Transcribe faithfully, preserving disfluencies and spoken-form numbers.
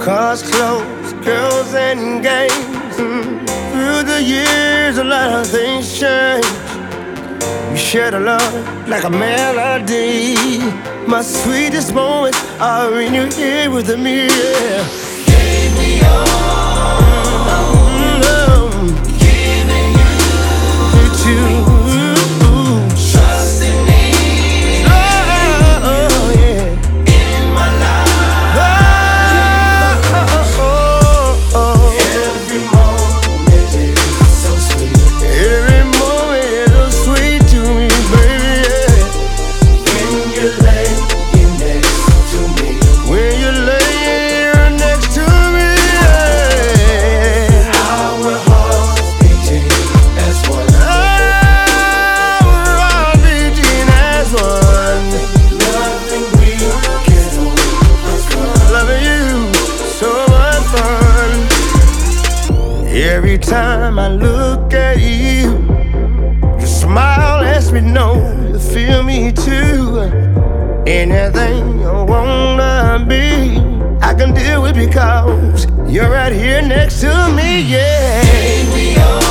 Cars, clothes, girls, and games. Mm. Through the years, a lot of things change. We shared a love like a melody. My sweetest moments are when you're here with me. Yeah. Gave me all, Mm, giving you, you too. trusting me Oh, yeah. in my life. Oh, oh, oh. Every moment is so sweet. Every moment is so sweet to me, baby. Yeah. When you lay next to me, When you lay here next to me, yeah. our hearts beating as one. Our hearts beating as one. Nothing we can do is fun. Loving you, so much fun. Every time I look at you, your smile lets me know you feel me too. Anything I wanna be, I can do it because you're right here next to me, yeah. Gave me all,